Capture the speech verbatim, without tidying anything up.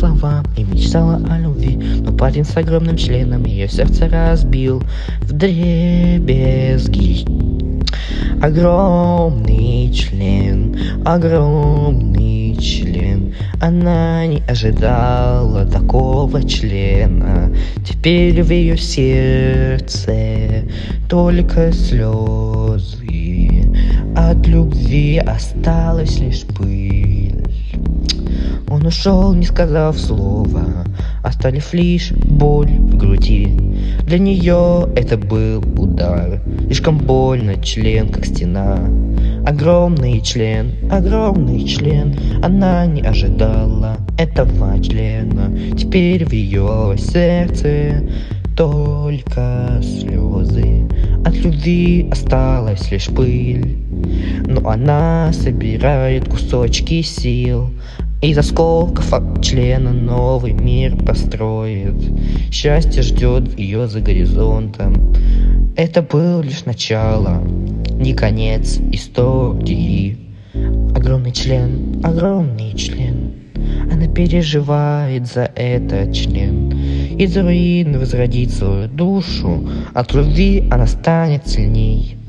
слова и мечтала о любви, но парень с огромным членом ее сердце разбил вдребезги. Огромный член, огромный член. Она не ожидала такого члена. Теперь в ее сердце только слезы. От любви осталась лишь пыль. Он ушел, не сказав слова, оставив лишь боль в груди. Для нее это был удар, слишком больно, член как стена. Огромный член, огромный член. Она не ожидала этого члена. Теперь в ее сердце только слезы. От любви осталась лишь пыль, но она собирает кусочки сил. Из осколков от члена новый мир построит. Счастье ждет ее за горизонтом. Это был лишь начало, не конец истории. Огромный член, огромный член. Она переживает за этот член. Из руин возродит свою душу. От любви она станет сильней.